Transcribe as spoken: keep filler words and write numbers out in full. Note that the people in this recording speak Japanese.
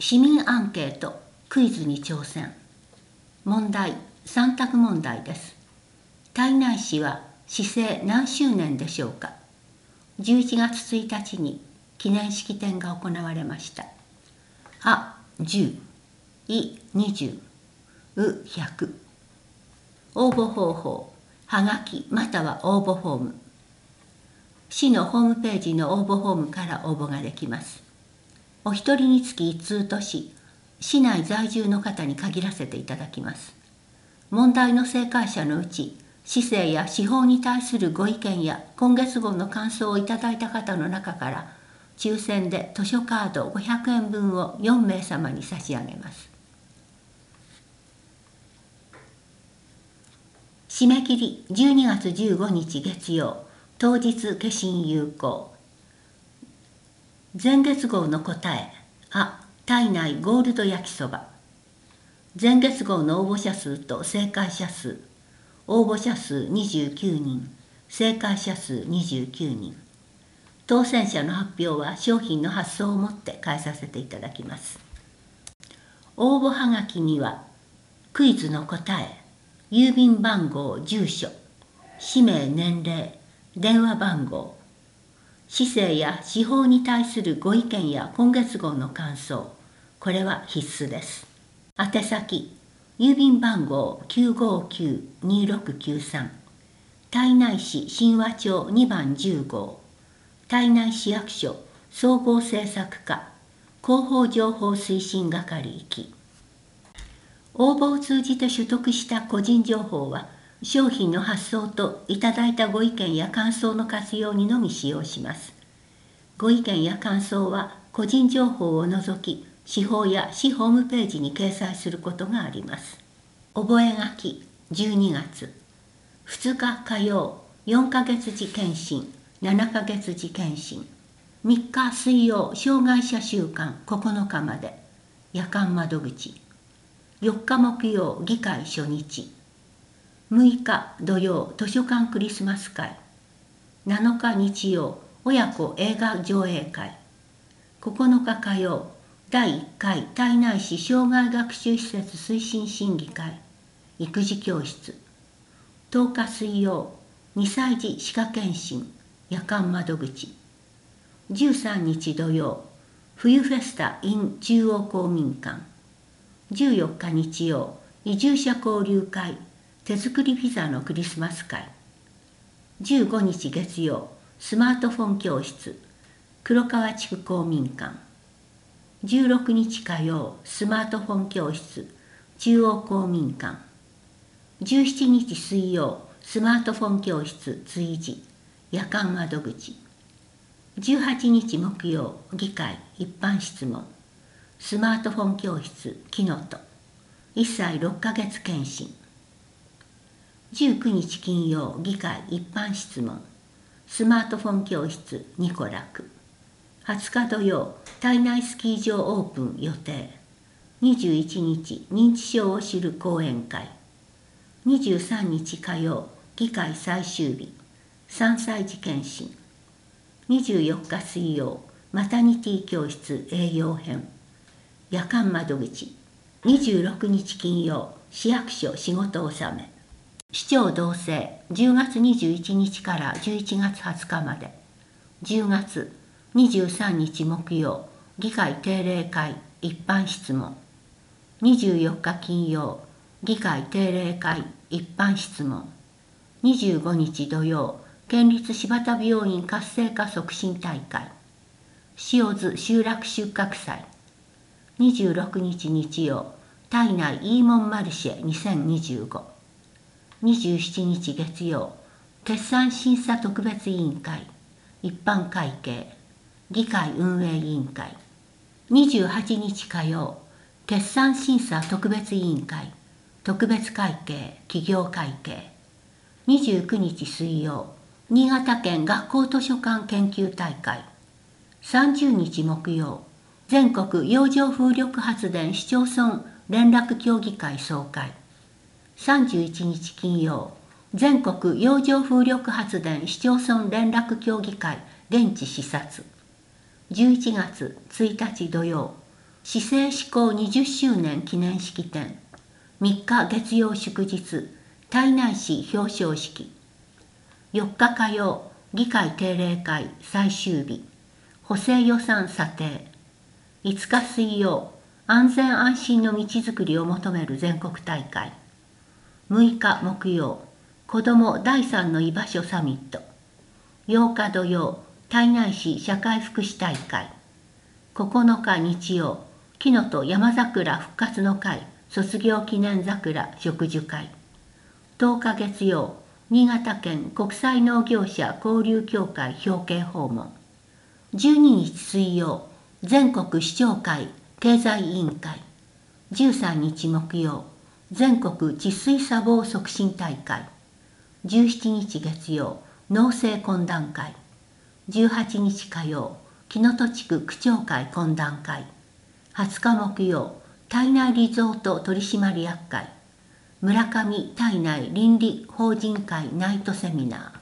市民アンケートクイズに挑戦。問題さん択問題です。胎内市は市制何周年でしょうか。じゅういちがつついたちに記念式典が行われました。あじゅう、いにじゅう、うひゃく。応募方法、はがきまたは応募フォーム。市のホームページの応募フォームから応募ができます。お一人につきいち通とし、市内在住の方に限らせていただきます。問題の正解者のうち、市政や司法に対するご意見や今月号の感想をいただいた方の中から、抽選で図書カードごひゃくえんぶんをよんめいさまに差し上げます。締め切りじゅうにがつじゅうごにち月曜、当日消印有効。前月号の答え、あ、胎内ゴールド焼きそば。前月号の応募者数と正解者数、応募者数にじゅうきゅうにん、正解者数にじゅうきゅうにん。当選者の発表は商品の発送をもって返させていただきます。応募はがきには、クイズの答え、郵便番号、住所、氏名、年齢、電話番号、市政や司法に対するご意見や今月号の感想、これは必須です。宛先、郵便番号 きゅうごきゅうにろくきゅうさん、胎内市神話町にばんじゅうごう、胎内市役所総合政策課広報情報推進係行き。応募を通じて取得した個人情報は、商品の発送といただいたご意見や感想の活用にのみ使用します。ご意見や感想は個人情報を除き、市法や市ホームページに掲載することがあります。覚書じゅうにがつ、ふつか火曜、よんかげつ時検診、ななかげつ時検診、みっか水曜、障害者週間ここのかまで、夜間窓口、よっか木曜、議会初日、むいか土曜、図書館クリスマス会、なのか日曜、親子映画上映会、ここのか火曜、だいいっかい胎内市障害学習施設推進審議会、育児教室、とおか水曜、にさい児歯科検診、夜間窓口、じゅうさんにち土曜、冬フェスタ in 中央公民館、じゅうよっか日曜、移住者交流会、手作りピザのクリスマス会、じゅうごにち月曜、スマートフォン教室、黒川地区公民館、じゅうろくにち火曜、スマートフォン教室、中央公民館、じゅうしちにち水曜、スマートフォン教室、追事、夜間窓口、じゅうはちにち木曜、議会、一般質問、スマートフォン教室、木のと、いっさいろっかげつ検診、じゅうくにち金曜、議会一般質問、スマートフォン教室、ニコラク、はつか土曜、胎内スキー場オープン予定、にじゅういちにち認知症を知る講演会、にじゅうさんにち火曜、議会最終日、さんさい児検診、にじゅうよっか水曜、マタニティ教室栄養編、夜間窓口、にじゅうろくにち金曜、市役所仕事納め、市長同棲、じゅうがつにじゅういちにちからじゅういちがつはつかまで、じゅうがつにじゅうさんにち木曜、議会定例会一般質問、にじゅうよっか金曜、議会定例会一般質問、にじゅうごにち土曜、県立柴田病院活性化促進大会、塩津集落収穫祭、にじゅうろくにち日曜、胎内イーモンマルシェにせんにじゅうご、にじゅうしちにち月曜、決算審査特別委員会、一般会計、議会運営委員会、にじゅうはちにち火曜、決算審査特別委員会、特別会計、企業会計、にじゅうくにち水曜、新潟県学校図書館研究大会、さんじゅうにち木曜、全国洋上風力発電市町村連絡協議会総会、さんじゅういちにち金曜、全国洋上風力発電市町村連絡協議会現地視察、じゅういちがつついたち土曜、 市政施行にじゅっしゅうねん記念式典。みっか月曜祝日、胎内市表彰式。よっか火曜、議会定例会最終日。補正予算査定。いつか水曜、安全安心の道づくりを求める全国大会。むいか木曜、子どもだいさんの居場所サミット。ようか土曜、胎内市社会福祉大会。ここのか日曜、木のと山桜復活の会卒業記念桜植樹会。とおか月曜、新潟県国際農業者交流協会表敬訪問。じゅうににち水曜、全国市長会経済委員会。じゅうさんにち木曜、全国治水砂防促進大会。じゅうしちにち月曜、農政懇談会。じゅうはちにち火曜、木のと地区区長会懇談会。はつか木曜、胎内リゾート取締役会。村上胎内倫理法人会ナイトセミナー。